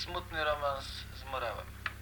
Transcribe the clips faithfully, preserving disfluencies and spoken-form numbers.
smutny romans z morałem.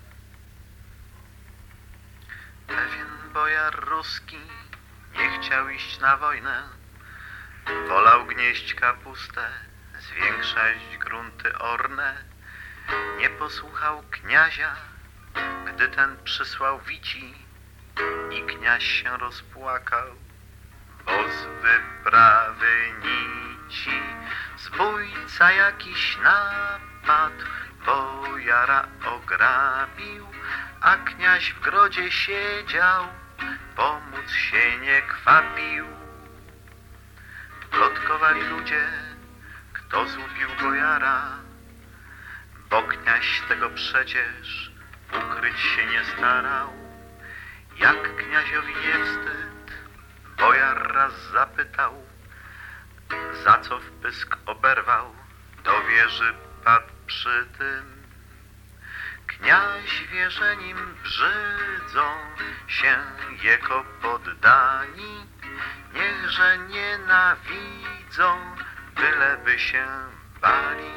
Pewien bojar ruski nie chciał iść na wojnę. Wolał gnieść kapustę, zwiększać grunty orne. Nie posłuchał kniazia, gdy ten przysłał wici i kniaź się rozpłakał, bo z wyprawy nici zbójca jakiś napadł, bojara ograbił, a kniaź w grodzie siedział, pomóc się nie kwapił. Plotkowali ludzie, kto złupił bojara, bo kniaź tego przecież ukryć się nie starał. Jak kniaziowi nie wstyd, bojar raz zapytał, za co w pysk oberwał, do wieży padł przy tym. Kniaź wie, że nim brzydzą się jego poddani, niechże nienawidzą, byleby się bali.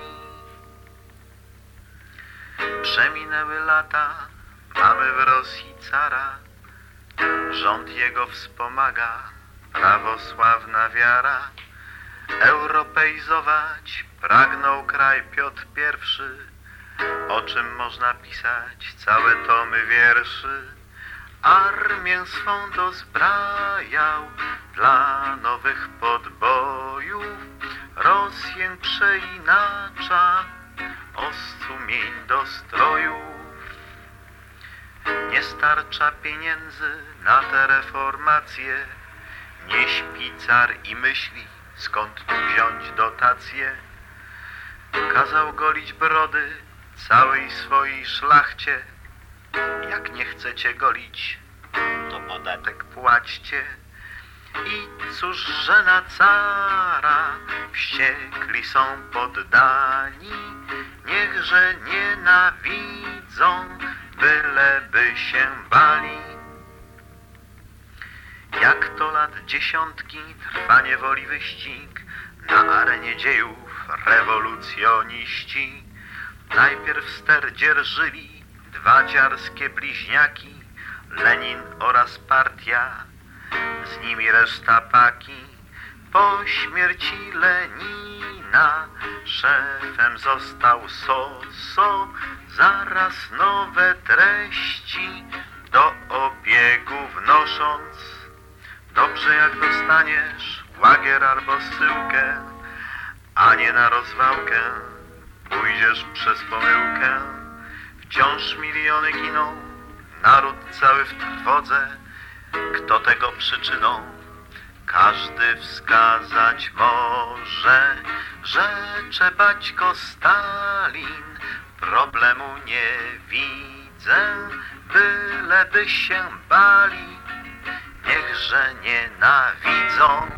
Przeminęły lata, mamy w Rosji cara, rząd jego wspomaga prawosławna wiara. Europeizować pragnął kraj Piotr Pierwszy, o czym można pisać całe tomy wierszy. Armię swą dozbrajał dla nowych podbojów, Rosję przeinacza ostumień do strojów. Nie starcza pieniędzy na te reformacje, nie śpi car i myśli, skąd tu wziąć dotacje. Kazał golić brody całej swojej szlachcie. Jak nie chcecie golić, to podatek płaćcie. I cóż, że na cara wściekli są poddani, niechże nienawidzą, byleby się bali. Jak to lat dziesiątki trwa niewoli wyścig, na arenie dziejów rewolucjoniści. Najpierw ster dzierżyli dwa dziarskie bliźniaki, Lenin oraz partia, z nimi reszta paki. Po śmierci Lenina szefem został Soso, zaraz nowe treści do obiegu wnosząc. Dobrze, jak dostaniesz łagier albo zsyłkę, a nie na rozwałkę pójdziesz przez pomyłkę. Wciąż miliony giną, naród cały w trwodze. Kto tego przyczyną? Każdy wskazać może, że Czebaćko Stalin. Problemu nie widzę, byleby się bali, niechże nienawidzą.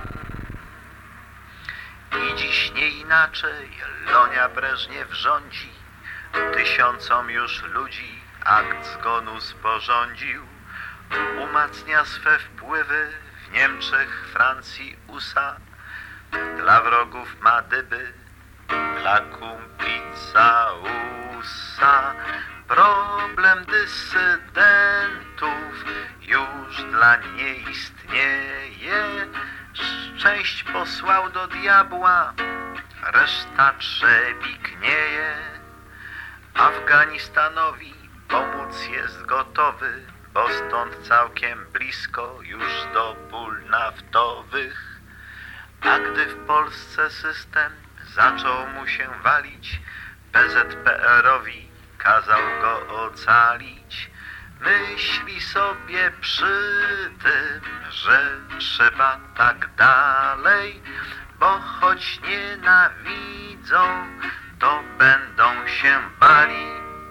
I dziś nie inaczej Lonia Breżniew rządzi, tysiącom już ludzi akt zgonu sporządził. Umacnia swe wpływy w Niemczech, Francji, U S A. Dla wrogów ma dyby, dla kumpli całusa. Problem dysydentów już dla nie istnieje. Szczęść posłał do diabła, reszta trzebiknieje. Afganistanowi pomóc jest gotowy, bo stąd całkiem blisko już do pól naftowych. A gdy w Polsce system zaczął mu się walić, P Z P R-owi kazał go ocalić. Myśli sobie przy tym, że trzeba tak dalej, bo choć nienawidzą, to będą się bali.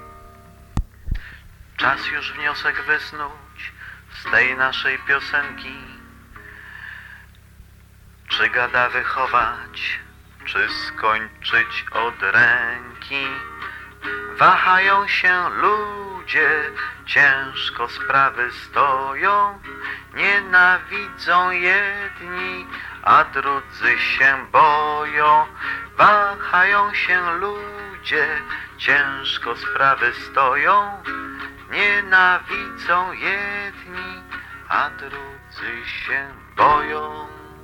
Czas już wniosek wysnuć z tej naszej piosenki. Czy gada wychować, czy skończyć od ręki? Wahają się ludzie, ciężko sprawy stoją. Nienawidzą jedni, a drudzy się boją. Wahają się ludzie, ciężko sprawy stoją, nienawidzą jedni, a drudzy się boją.